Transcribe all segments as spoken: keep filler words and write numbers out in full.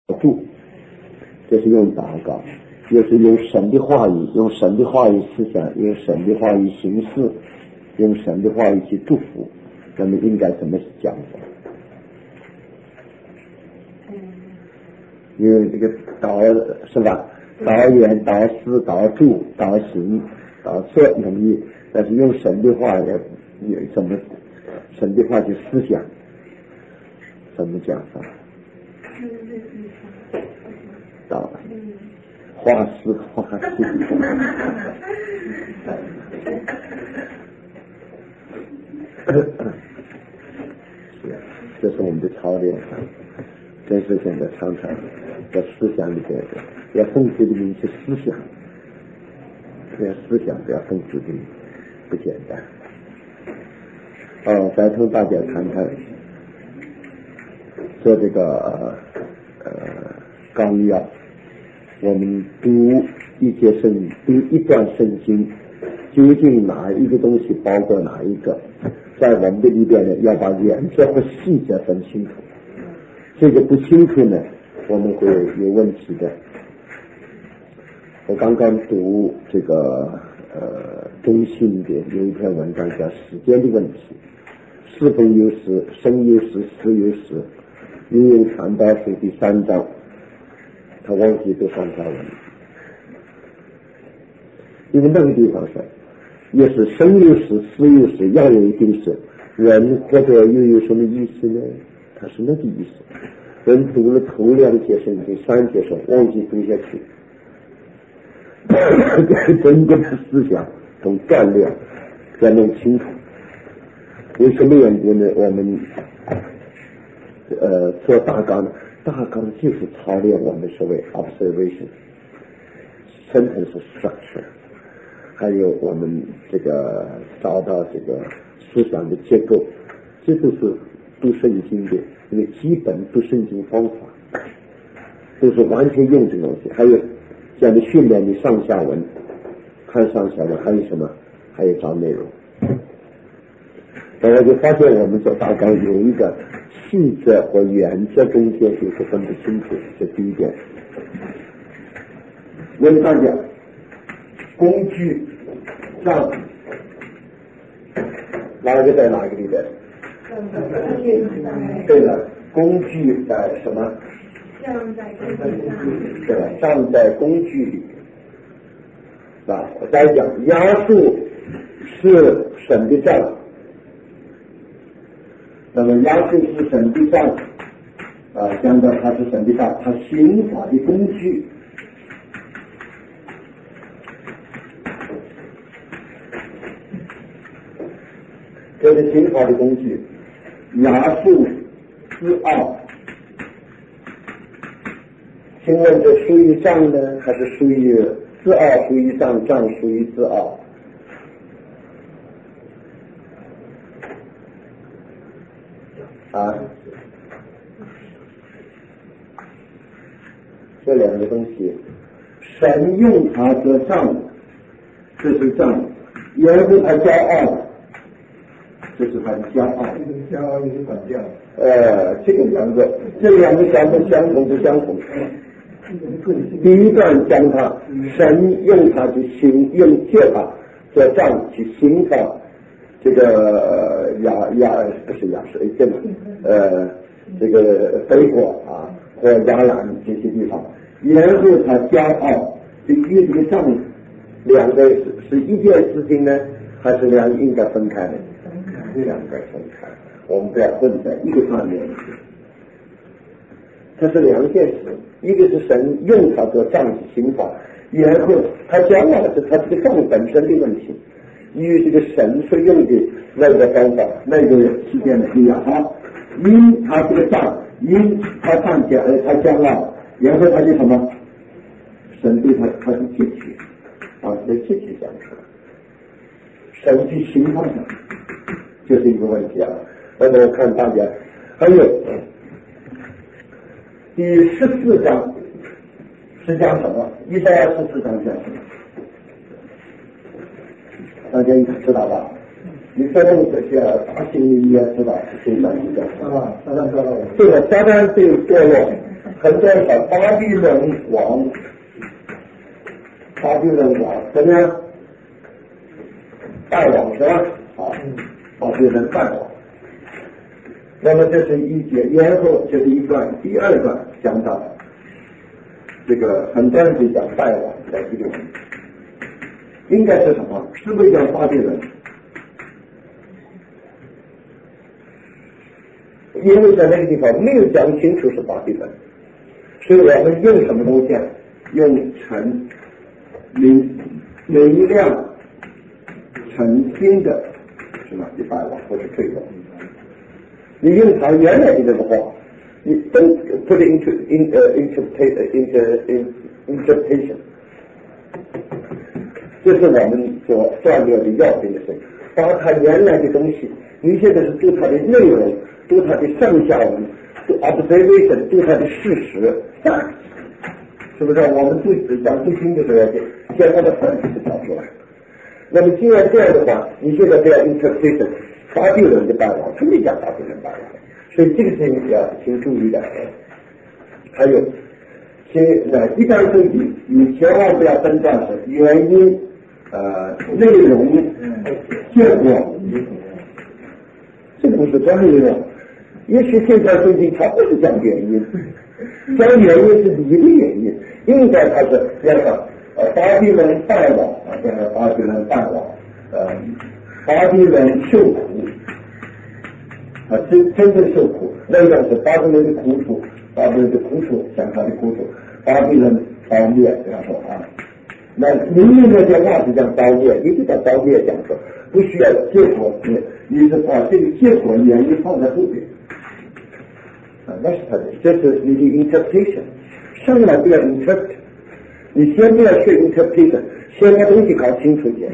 住，这是用祷告，又是用神的话语，用神的话语思想，用神的话语行事，用神的话语去祝福。那么应该怎么讲法？因为这个祷是吧？祷言、祷思、祷祝、祷行、祷测容易，但是用神的话也也怎么？神的话去思想，怎么讲法？祷话思话思。这是我们的操练，真是现在常常在思想里边要奉主的名去思想，要思想要奉主的名不简单。哦，再同大家谈谈做这个呃纲要，我们读一节圣经，读一段圣经，究竟哪一个东西包括哪一个？在我们的里边呢，要把原则和细节分清楚。这个不清楚呢，我们会有问题的。我刚刚读这个呃中信的有一篇文章叫时间的问题，是否有时，生有时，死有时，引用传道书第三章，他忘记这三条文，因为那个地方是也是生有时，死有时，要有一定是人或者又有什么意思呢？他是那个意思。人读了头两节圣经，三节时候忘记读下去，整个的思想从锻炼要弄清楚。为什么原因呢？我们呃做大纲，大纲就是操练我们所谓 observation sentence structure， 还有我们这个找到这个思想的结构，这都是读圣经的一个基本读圣经方法，都是完全用这个东西。还有这样的训练的上下文，看上下文，还有什么？还有找内容。那我就发现我们做大纲有一个细则和原则中间就是分不清楚，这第一点。问大家，工具上哪个在哪个里边？对了，工具在什么？上在工具上。对了，上在工具里。啊，我再讲，压数是神的杖。那么压数是神的杖，啊，讲到它是神的杖，它刑法的工具。这是刑法的工具，压数自傲。请问这属于杖呢，还是属于自傲？属于杖，杖属于自傲。啊，这两个东西，神用它做杖，这是杖；也是他骄傲，这是他的骄傲。骄傲也是管教。呃，这个两个，这两个相不相同？不相同。第一段讲他，神用他去行，用借他做杖去刑罚这个亚亚不是亚是对吗？呃，这个北国啊和亚兰这些地方，然后他骄傲，这与这个杖两个是是一件事情呢，还是两应该分开的？两个分开，我们不要混在一个上面去。它是两件事，一个是神用它做杖去刑罚，然后他骄傲是他这个杖本身的问题。与这个神所用的那个方法，那个时间不一样啊。因他这个杖，因他上起而他骄傲，然后他就什么？神对他他是窃取，啊，这窃取讲出来，神去刑罚他，就是一个问题啊。那么我看大家还有第十四章是讲什么？以赛亚十四章讲什么？大家应该知道吧？你再用这些大型你也知道是谁讲的啊？撒旦堕落，对了，撒旦对堕落， 很多人说巴比伦王，巴比伦王怎么样？败亡是吧？啊，巴比伦败亡。那么这是一节，然后这是一段，第二段讲到这个很多人就讲败亡在这个应该是什么？是不是讲巴比伦？因为在那个地方没有讲清楚是巴比伦，所以我们用什么东西啊？用成明明亮澄清的什么一败亡或者退亡。你用它原来的这个话，你 don't put it into in uh, interpretation inter in interpretation， 这是我们所战略的要紧的事情。把它原来的东西，你现在是读它的内容，读它的上下文，读 observation， 读它的事实 fact， 是不是？我们读讲读经的时候，先把它 fact 找出来。那么既然这样的话，你现在不要 interpretation。巴比伦的败亡，他没讲巴比伦败亡，所以这个事情要请注意的。还有，请呃一般圣经，你千万不要分段是原因、呃内容、结果，这不是专业的。也许现在圣经它不是讲原因，讲原因是你的原因，应该它是要说呃巴比伦败亡啊，这个巴比伦败亡，呃。巴比伦受苦啊，真真正受苦，那个是巴比伦的苦楚，巴比伦的苦楚，讲他的苦楚，巴比伦刀灭这样说啊。那明明那些话是讲刀灭，你就把刀灭讲说，不需要结果，你你是把这个结果原因放在后边啊，那是他的，这是你的 interpretation， 上来不要 interpret， 你先不要学 interpretation， 先把东西搞清楚点。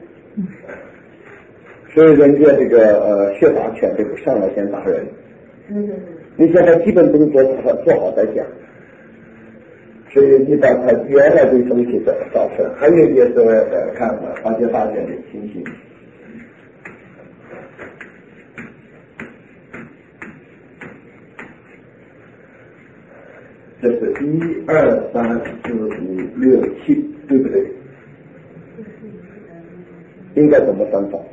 所以人家这个呃学打拳这个上来先打人，嗯，你现在基本动作做好做好再讲，所以你把他原来的东西找找出来，还有也是呃看发现大卷的情形。这是一二三四五六七，对不对？应该怎么分法？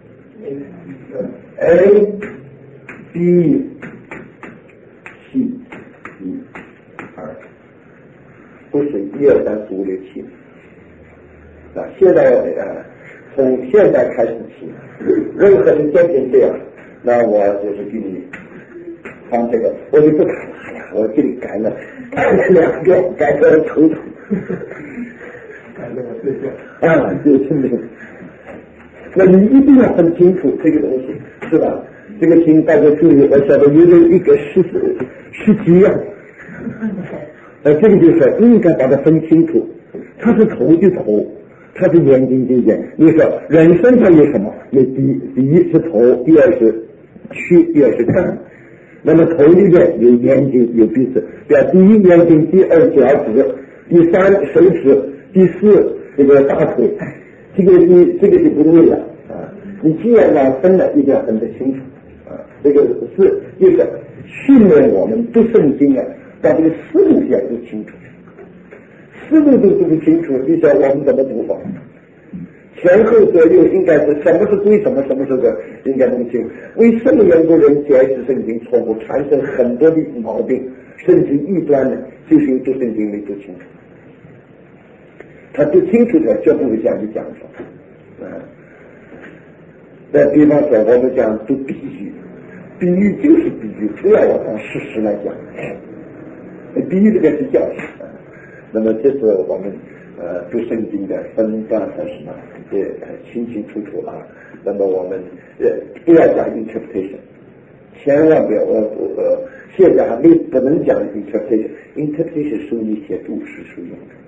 A B C 一二，不是一二三四五六七啊！现在呃，从现在开始起，任何人坚持这样，那我就是给你放这个，我就不改了，我给你改了，改了两个，改成了头头，改了我睡觉啊，就是这个。 那你一定要分清楚这个东西，是吧？这个请大家注意，我晓得有一个十十几样，呃，这个就是应该把它分清楚，它是头就头，它是眼睛就眼。你说人身上有什么？有第第一是头，第二是躯，第二是肝。那么头里面有眼睛，有鼻子，对吧？第一眼睛，第二脚趾，第三手指，第四这个大腿。 这个你这个就不对了啊！你既然要分了，一定要分得清楚啊！这个是一个训练我们读圣经啊，把这个思路要读清楚，思路都读不清楚，你想我们怎么读法？前后左右应该是什么是对什么，什么是个应该弄清楚。为什么有个人解释圣经错误，产生很多的毛病，甚至异端呢？就是因为读圣经没读清楚。 他读清楚的，绝不会这样去讲说，啊。再比方说，我们讲读比喻，比喻就是比喻，不要按事实来讲。比喻这个是教训啊。那么这是我们呃读圣经的分段和什么也清清楚楚啊。那么我们呃不要讲 interpretation， 千万不要我呃现在还没不能讲 interpretation，interpretation 属于写注释书用的。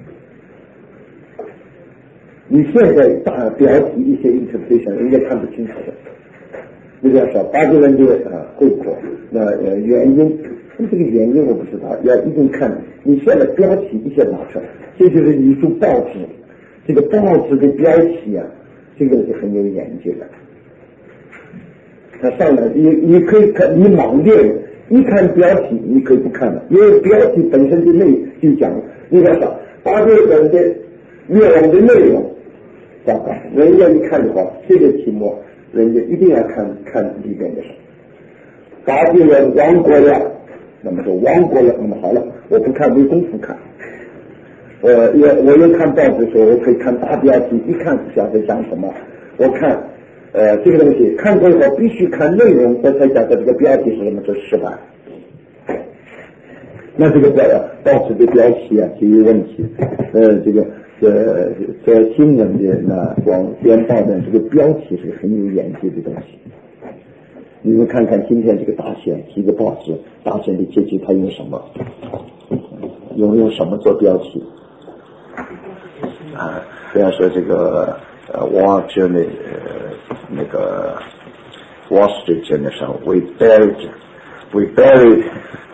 你现在大标题一些 interpretation 人家看不清楚的，比如说巴比伦的啊后果，那呃原因，这个原因我不知道，要一定看你现在标题一些拿出来，这就是一组报纸，这个报纸的标题啊，这个是很有研究的。他上来你你可以看，你盲练， 一看标题你可以不看了，因为标题本身就内就讲，你看啥八九本的灭亡的内容，糟糕，人家一看的话，这个题目人家一定要看看里边的事。巴比伦亡国了，那么说亡国了，那么好了，我不看没功夫看。呃，也我又看报纸说，我可以看大标题，一看晓得讲什么。我看呃这个东西看过以后，必须看内容，我才晓得这个标题是什么，这失败。那这个报报纸的标题啊就有问题。呃，这个呃在新闻的那广编报的这个标题是个很有研究的东西。你们看看今天这个大选，几个报纸大选的结局，它用什么？用用什么做标题？啊，比方说这个呃 Wall Journal 呃那个 Wall Street Journal 上 We buried We buried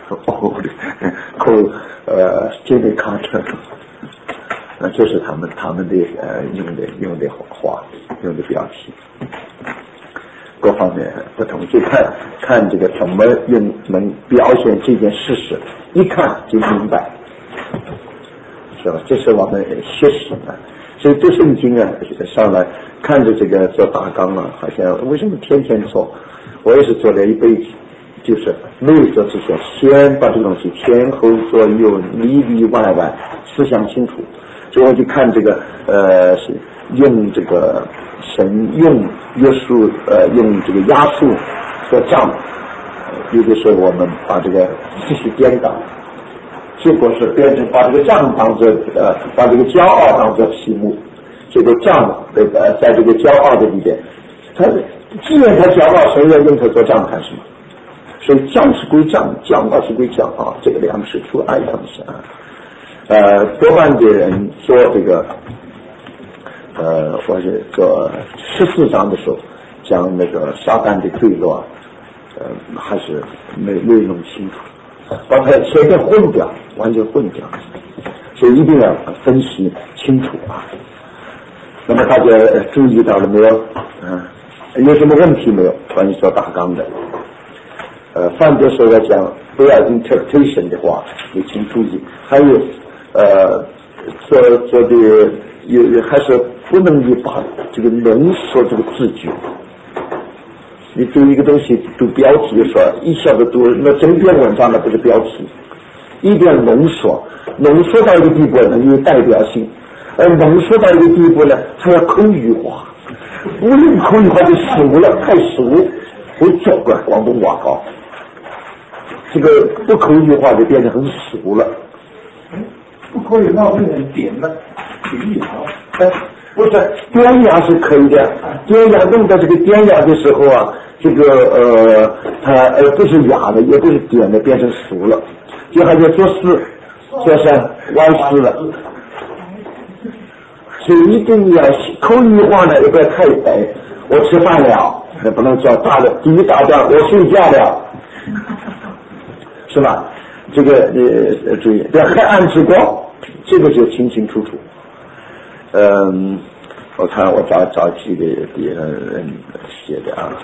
old coal 呃 Jimmy Carter， 那这是他们他们的呃用的用的话用的标题。各方面不同，就看看这个怎么用能表现这件事实，一看就明白，是吧？这是我们学习的。所以这圣经啊，上来看着这个做大纲啊，好像为什么天天做？我也是做了一辈子，就是没有做之前，先把这个东西前后左右里里外外思想清楚，所以我就看这个呃是用这个。神用约束呃用这个压束和杖，有的时候我们把这个思绪颠倒，结果是变成把这个杖当做呃把这个骄傲当做题目，这个杖呃在这个骄傲的里边，他既然他骄傲，谁要用它做杖干什么？所以杖是归杖，骄傲是归骄傲，这个两是出爱东西啊。呃，多半的人说这个。呃，或者做十四章的时候讲那个撒旦的坠落，呃，还是没没弄清楚，把它前面混掉，完全混掉，所以一定要分析清楚啊。那么大家注意到了没有？嗯、啊，有什么问题没有？关于做大纲的，呃，范德说要讲不要 interpretation 的话，你请注意，还有呃，做做的有还是。不能你把这个浓缩这个字句，你读一个东西读标题的时候，一下子读那整篇文章的不是标题，一定要浓缩，浓缩到一个地步呢有代表性，而浓缩到一个地步呢，它要口语化，不用口语化就俗了，太俗，会做怪广东话高，这个不口语化就变得很俗了， 不口语化变成点了，点一条， 哎。不是典雅是可以的，典雅弄到这个典雅的时候啊，这个呃，它呃不是雅的，也不是点的，变成俗了，就好像做事，做是歪诗了。所以一定要口语化呢，也不要太白。我吃饭了，那不能叫大的第一大段，我睡觉了，是吧？这个呃注意，这黑暗之光，这个就清清楚楚。嗯，我看我找找几个别人写的啊，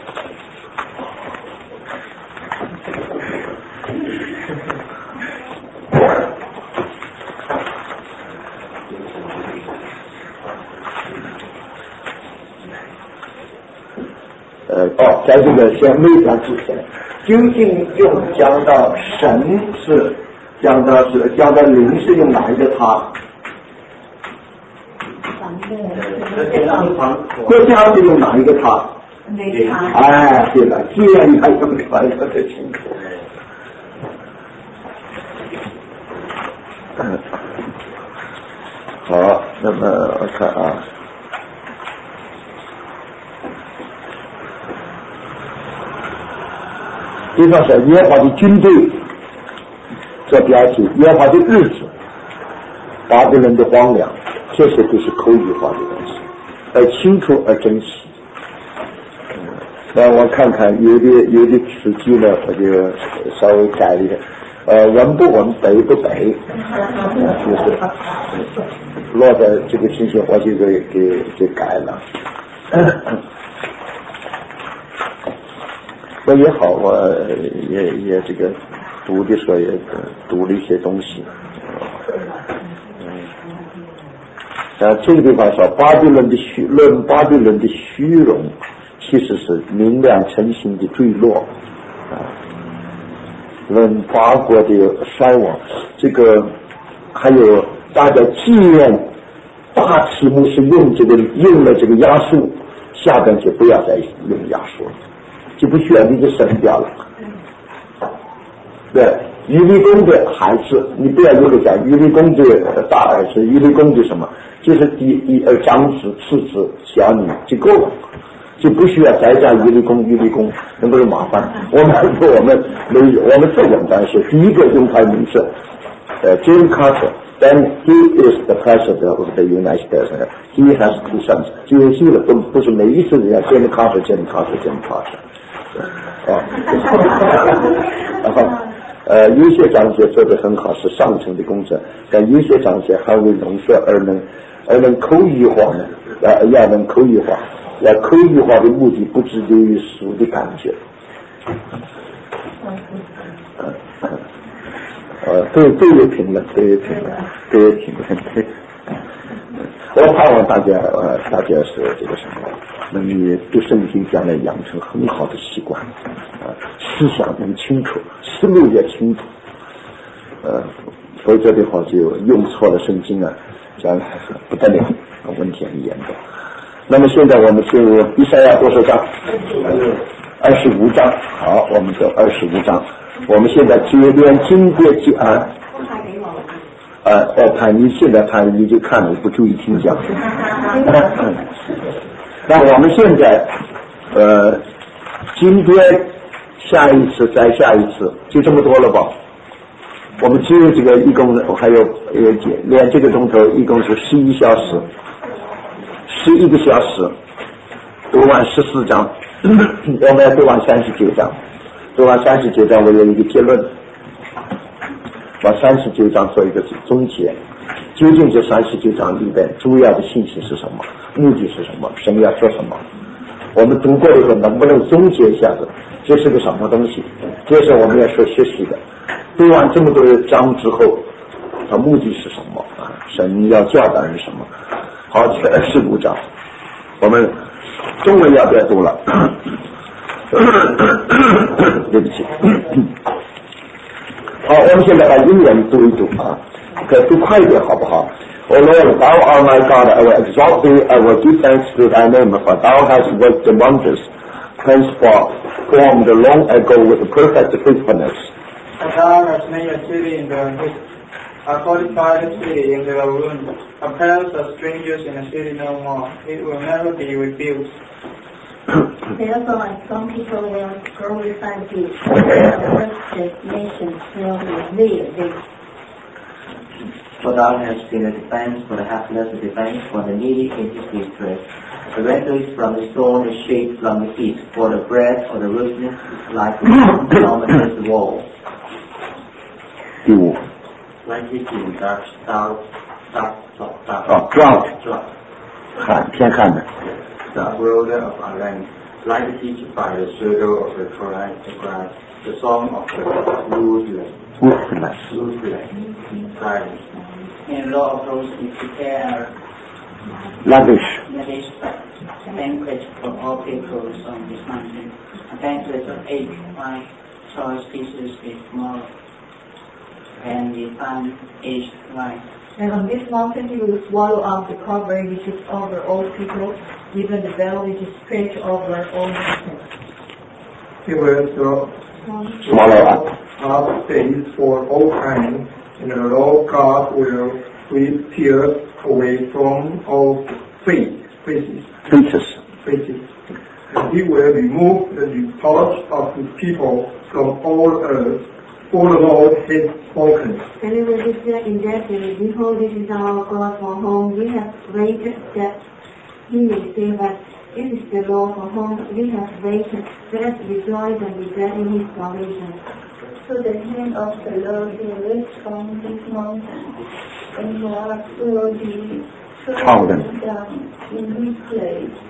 呃哦，在这个先没讲之前，究竟用讲到神是讲到是讲到灵是用哪一个他？国家是用哪一个他？哎，对了，既然你还用哪一个最清楚。好，那么我看啊，比方说耶和华的军队做标题，耶和华的日子，巴比伦的荒凉。这些都是口语化的东西，而清楚而真实。那我看看有的有的词句呢，我就稍微改一点，呃，文不文，北不北，就是落在这个情形，我就给给给改了。 我也好，我也也这个读的时候也读了一些东西。啊，这个地方说巴比伦的虚论巴比伦的虚荣，其实是明亮诚信的坠落啊。论法国的衰亡，这个还有大家纪念大题目是用这个用了这个压缩，下边就不要再用压缩了，就不需要你就省掉了。对，于立功的孩子，你不要以为讲于立功的大儿子，于立功的什么？就是第第二长子、次子、小女就够了，就不需要再加于立功、于立功，那不是麻烦。我们我们没我们这种当时第一个用他名字，呃 ，Jimmy Carter。Then he is the president of the United States. He has two sons. 就是新的，不不是每一次人家 Jimmy Carter、Jimmy Carter、Jimmy Carter。啊，然后呃，有些章节做得很好，是上层的工作，但有些章节还未浓缩而能而能口语化呢，呃，要能口语化，要口语化的目的不只流于书的感觉。呃，都都有评论，都有评论，都有评论。我盼望大家呃，大家是这个什么，能以对圣经将来养成很好的习惯，啊、呃，思想能清楚，思路也清楚，呃，否则的话就用错了圣经啊，将来不得了，问题很严重。那么现在我们进入以赛亚多少章？二十五章。好，我们走二十五章。我们现在接连经过几啊，呃，我看你现在看你就看你不注意听讲。那我们现在呃，今天下一次再下一次，就这么多了吧？我们只有这个一共还有呃连这个钟头一共是十一小时，十一个小时，读完十四章，我们要读完三十九章。读完三十九章，我有一个结论，把三十九章做一个总结。究竟这三十九章里边主要的信息是什么？目的是什么？神要说什么？我们读过以后能不能总结一下子？这是个什么东西？这是我们要说学习的。读完这么多章之后，它目的是什么？啊，神要教导是什么？好，这二十五章，我们中文要不要读了？对不起，好，我们现在把英文读一读啊，可以读快一点好不好？ O Lord, thou art my God, I will exalt thee, I will give thanks to thy name, for thou hast worked the wonders, henceforth formed long ago with perfect faithfulness. Thou hast made a city in the midst, a fortified city in the ruins, a palace of strangers in a city no more. It will never be rebuilt. Therefore, and some people will glorify thee, and the rest nations will revere thee. For thou hast been a defense for the helpless, a defense for the needy in his distress. The refuge from the storm is shade from the heat, for the breath of the ruthless is like a storm the wall. 第五。 Like it in dark, dark, dark, dark, dark. 哦 ，drought， 旱，偏旱的。 The brother of our land, like the teacher by the shadow of the grass, the song of the ruthless, ruthless, ruthless, silence. In law of those who prepare lavish, lavish banquet for all peoples on this mountain, a banquet of eight wine, choice pieces with more, and the fine aged wine. And on this mountain you will swallow up the covering which is over all people, even the veil which is stretched over all nations. He will throw swallow up up days for all time, and the Lord God will sweep tears away from all faces. faces. faces. And he will remove the reproach of his people from all earth. For the Lord has spoken. And it will declare in that day, behold, this is our God for whom we have waited, that he may save us. This is the Lord for whom we have waited. Let us rejoice and be glad in his salvation. So the hand of the Lord will lift from this mountain, and God will be trodden down in this place.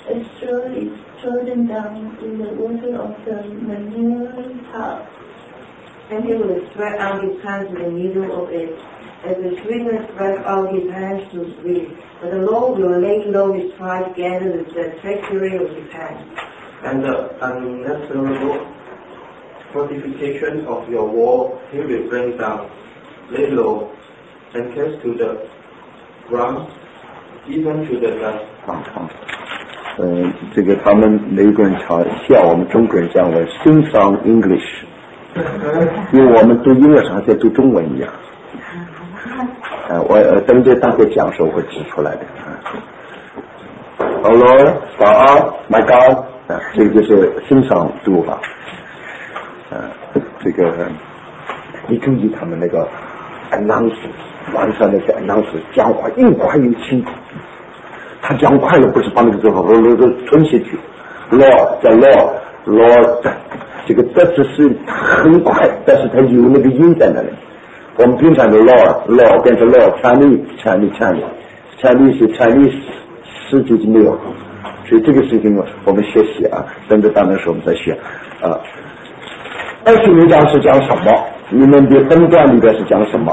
A straw is trodden down in the water of the manure pile, and he will spread out his hands in the middle of it, as the sweetener spread out his hands to sweet. But the Lord will lay low his pride together with the treachery of his hands. And the unnatural fortification of your wall he will bring down, lay low, and cast to the ground, even to the dust. 嗯，这个他们美国人常笑我们中国人讲为欣赏 English， 因为我们读英文好像读中文一样。呃，我呃等着大家讲的时候会指出来的。Oh Lord, God, my God， 啊，这个就是欣赏读法。呃，这个你注意他们那个 announce， 晚上那些 announce 讲话又快又清楚。他讲快了不是把那个字都吞下去 ，Lord 在 Lord Lord， 这个这只是很快，但是它有那个音在那里。我们平常的 Lord Lord 变成 Lord Chinese Chinese Chinese Chinese 是 Chinese 世界就没有，所以这个事情我们学习啊，等着当然是我们在学啊。二十五章是讲什么？你们的分段里边是讲什么？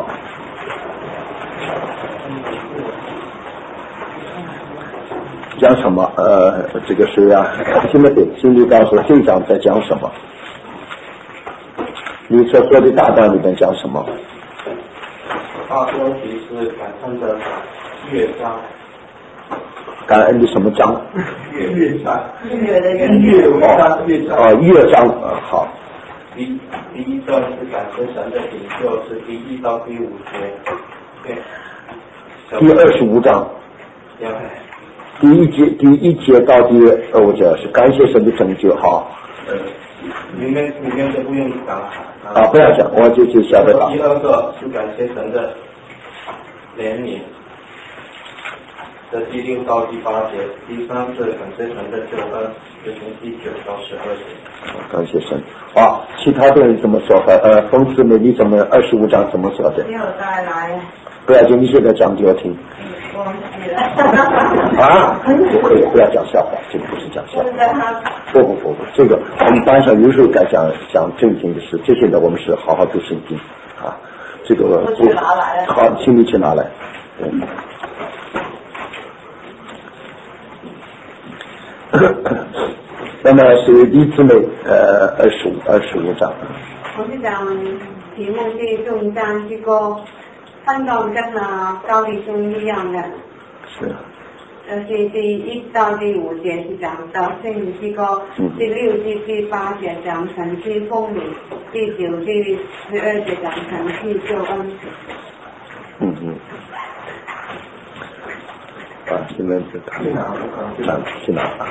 讲什么？呃，这个是啊，听不懂，请你告诉这一章在讲什么？你所说的大段里面讲什么？ 大标题是感恩的乐章。 感恩的什么章？ 乐乐章。 乐的乐章。乐章。 哦，乐章，呃，好。 第第一段是感谢神的拯救，是第一到第五节。对。 第二十五章。 对。 第一节第一节到第二五节是感谢神的拯救，好。 呃，里面里面就不用讲了。 啊，不要讲，我就就晓得了。 第二个是感谢神的怜悯，这第六到第八节。第三是感谢神的救恩，就从第九到十二节。 感谢神。好，其他的人怎么说的？呃，冯姊妹，你怎么二十五章怎么说的？ 没有带来。 不要紧，你现在讲给我听。 忘记了。 啊，不可以，不要讲笑话，这个不是讲笑话。不不不不，这个我们班上有时候该讲讲正经的事，这些呢我们是好好读圣经啊。这个我去拿来。 好，请你去拿来。嗯。那么是李姊妹，呃，二十五二十五章。 我是讲题目是中章这个。看到跟啊高弟兄一样的， 是， 呃，第第一到第五节是讲到圣灵之歌，嗯、第六至第八节讲神之丰美，第九至十二节讲神之救恩。 嗯嗯。啊，现在是他拿，拿去拿啊。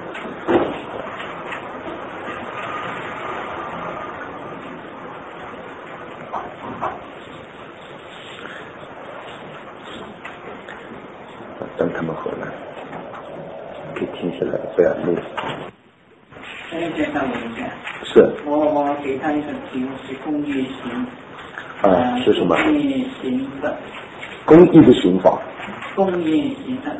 等他们回来，可以停下来，不要累。 可以介绍我一下。 是。 我我给他一个题目是公益刑。 啊，是什么？ 公益刑法。 公益的刑法。 公益刑法。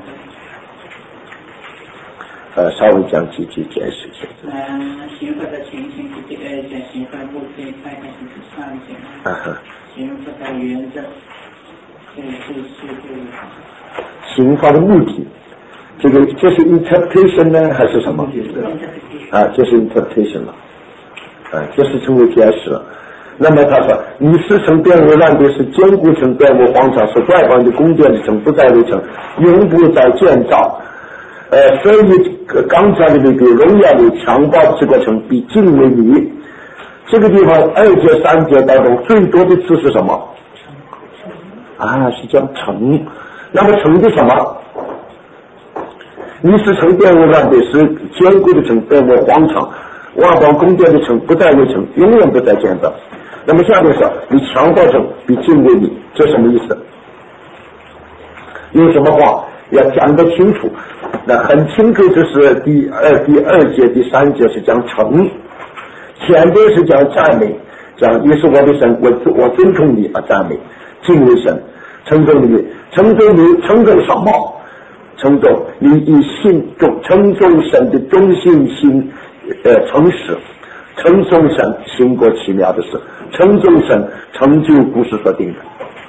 呃，稍微讲几句解释一下。 嗯，刑法的情形是第二节，刑法目的大概是第三节。 啊哈。 刑法的原则，这是是这个。 刑法的目的，这个这是 interpretation 呢，还是什么？啊，这是 interpretation 了，啊，这是称为解释了。那么他说，你是成变为乱的，是坚固成变为荒场，是外邦的宫殿的城不再为城，永不再建造。呃，所以刚才的那个荣耀的强暴这个城比敬畏你。这个地方二节三节当中最多的词是什么？啊，是叫城。那么城的什么？你是城变为乱的，是坚固的城变为荒场，外邦宫殿的城不再为城，永远不再建造。那么下面说，你强暴城比敬畏你，这什么意思？有什么话要讲得清楚？那很清楚，这是第二第二节第三节是讲城，前边是讲赞美，讲你是我的神，我我尊重你啊，赞美敬畏神，称颂你，称颂你，称颂什么？ 称重，你以信中称重神的忠心心呃诚实，称颂神行过奇妙的事，称颂神成就不是所定的。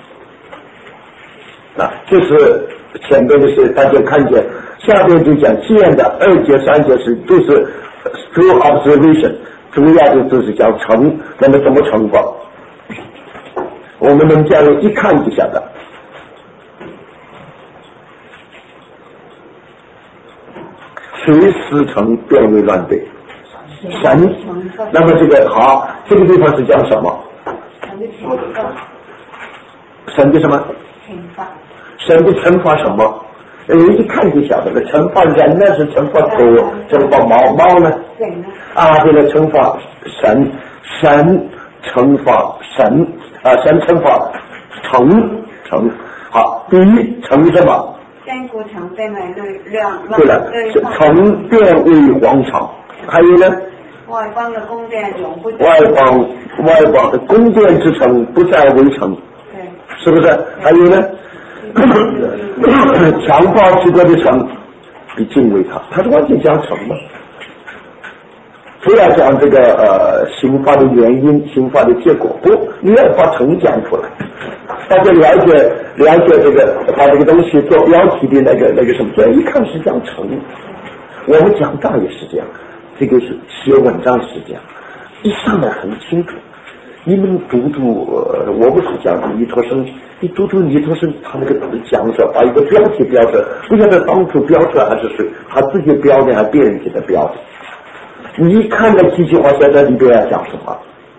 啊，这是前面的事，大家看见，下面就讲既然的二节三节是都是 through observation， 主要的就是讲成，那么怎么成法？我们能这样一看就晓得。随时成变为乱对，神，那么这个好，这个地方是讲什么？神的什么？神的惩罚什么？人一看就晓得了，惩罚人呢是惩罚狗，惩罚猫猫呢？啊，这个惩罚神，神惩罚神啊，神惩罚成成好，第一成什么？对了，成变为皇朝，还有呢？ 外邦的宫殿永不外邦外邦的宫殿之城不再为城， 对， 是不是？还有呢？强暴之国的城，比敬畏他，他是完全讲城嘛。不要讲这个呃刑罚的原因、刑罚的结果，不，你要把城讲出来。大家了解了解这个，把这个东西做标题的那个那个什么，这一看是讲城。我们讲道也是这样，这个是写文章是这样，一上来很清楚。你们读读，呃、我不是讲尼托生，你读读尼托生他那个讲说，把一个标题标出来，不晓得当初标出来还是谁，他自己标的还是别人给他标的。你一看到几句话写在里边要讲什么？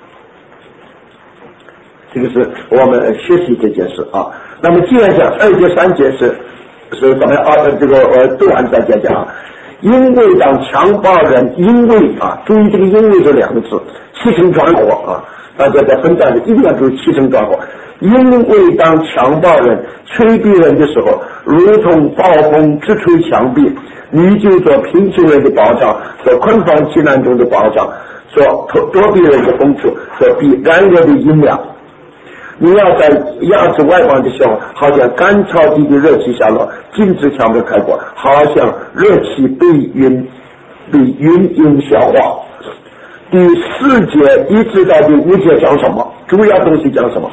这个是我们学习这件事啊。那么既然讲二节三节是是怎么样啊？这个呃都按再讲讲啊。因为当强暴人，因为啊，注意这个因为这两个字，起承转合啊，大家在分段里一定要注意起承转合。因为当强暴人吹逼人的时候，如同暴风直吹墙壁，你就做贫穷人的保障，做困乏极难中的保障，做躲避人的风处，做避燃热的阴凉。你要在压制外邦的时候，好像干草地的热气下落，禁止墙面开过，好像热气被云被云影消化。第四节一直到第五节讲什么？主要东西讲什么？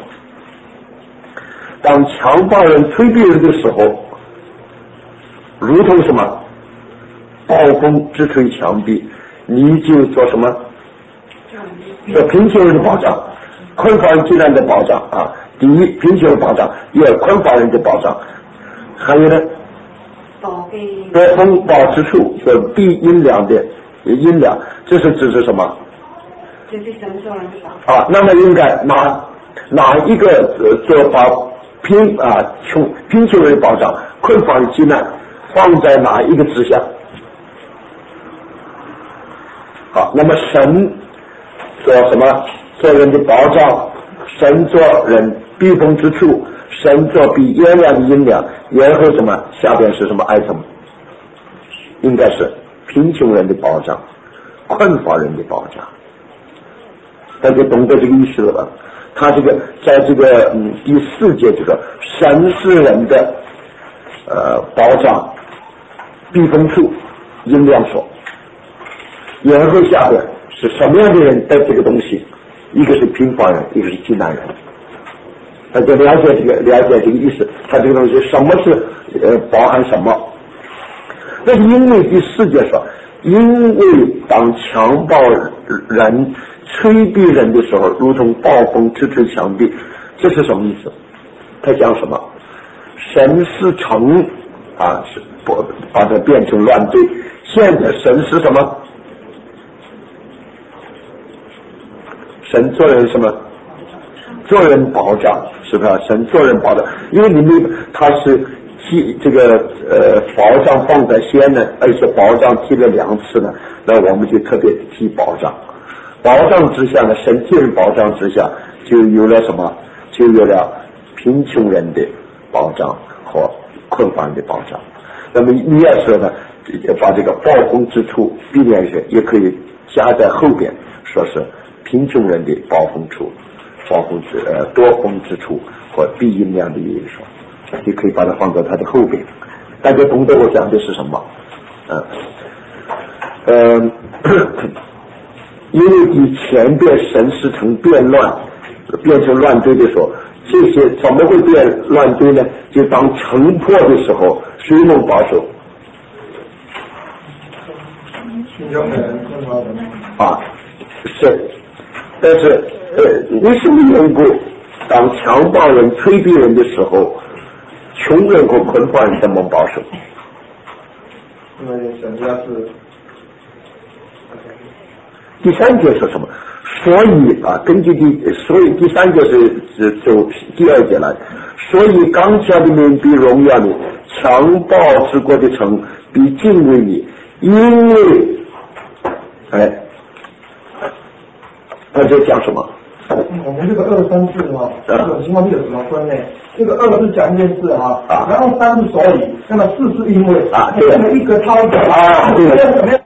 当强暴人吹逼人的时候，如同什么？暴风直吹墙壁，你就做什么？做贫穷人的保障。困乏人极难的保障啊，第一贫穷的保障，第二困乏人的保障，还有呢，躲风暴之处和避阴凉的阴凉，这是指是什么？ 就是神说人啊，那么应该哪哪一个呃做把贫啊穷贫穷人的保障、困乏人极难放在哪一个之下？好，那么神做什么？做人的保障，神做人避风之处，神做比炎凉的阴凉，然后什么？下边是什么 item？ 应该是贫穷人的保障，困乏人的保障。大家懂得这个意思了吧？他这个在这个嗯第四节这个神是人的呃保障，避风处，阴凉所，然后下边是什么样的人带这个东西？一个是贫乏人，一个是极难人。大家了解这个了解这个意思，他这个东西什么是呃包含什么？那是因为第四节说，因为当强暴人吹逼人的时候，如同暴风直吹墙壁，这是什么意思？他讲什么？神是城啊，是不把它变成乱队。现在神是什么？神做人什么？做人保障，是不是？神做人保障，因为你们他是提这个呃保障放在先呢，而且保障提了两次呢，那我们就特别提保障。保障之下呢，神替人保障之下，就有了什么？就有了贫穷人的保障和困乏人的保障。那么你要说呢，把这个暴风之处避免一些，也可以加在后边，说是贫穷人的暴风处、暴风之呃多风之处和避阴凉的因素，就可以把它放在它的后边。 大家懂得我讲的是什么？嗯，呃，因为你前边神事成变乱，变成乱堆的时候，这些怎么会变乱堆呢？就当城破的时候，谁能保守？啊，是，但是呃，为什么缘故？当强暴人、催逼人的时候，穷人和困乏人怎么保守？ 因为神家是。 第三节说什么？所以啊，根据第，所以第三节是是走第二节来。所以刚强的民必荣耀你，强暴之国的城必敬畏你，因为，哎，他在讲什么？ 我们这个二三四哈，这种情况是有什么分呢？这个二是讲一件事哈，然后三是所以，那么四是因为啊，对，一个抄的啊，对，怎么样